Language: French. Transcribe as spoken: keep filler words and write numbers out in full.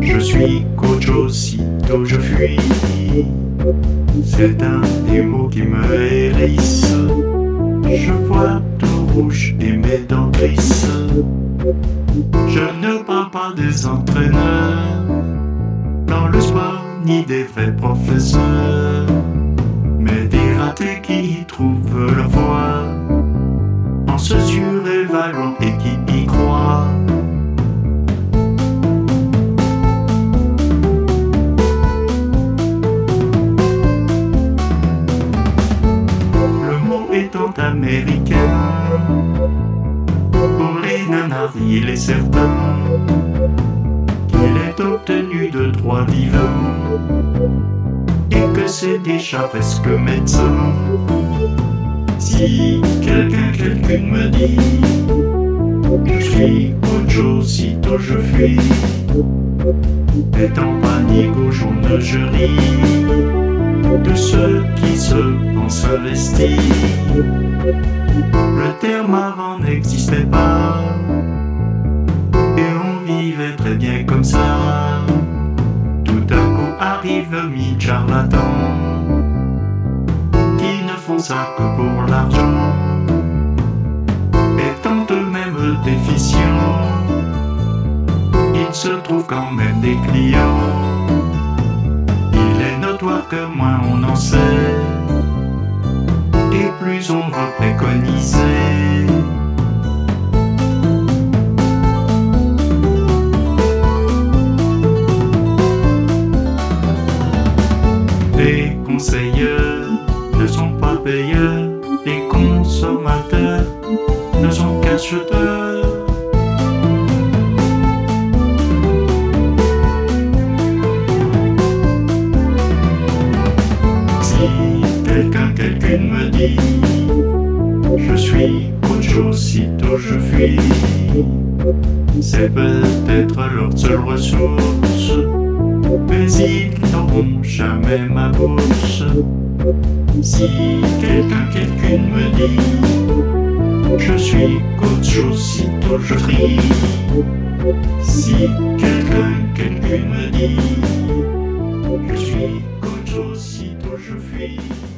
Je suis coach aussitôt je fuis. C'est un des mots qui me hérisse. Je vois tout rouge et mes dents glissent. Je ne parle pas des entraîneurs dans le sport ni des vrais professeurs, mais des ratés qui trouvent leur voie en se surévaluant et qui y croient. Le mot étant américain, pour les nanars il est certain qu'il est obtenu de droits divins et que c'est déjà presque médecin. Si quelqu'un, quelqu'une me dit je suis coach aussitôt je fuis, est en panique au jaune je ris de ceux qui se pensent investis. Le terme avant n'existait pas et on vivait très bien comme ça. Tout à coup arrive mille charlatans qui ne font ça que pour l'argent, étant eux-mêmes déficients, ils se trouvent quand même des clients. Il est notoire que moins on en sait et plus on va préconiser. Les conseillers ne sont pas payeurs, les consommateurs ne sont qu'acheteurs. Si quelqu'un, quelqu'une me dit je suis coach aussitôt je fuis, c'est peut-être leur seule ressource, mais ils n'auront jamais ma bourse. Si quelqu'un, quelqu'une me dit je suis coach aussitôt je frie, si quelqu'un, quelqu'une me dit je suis coach aussitôt je fuis.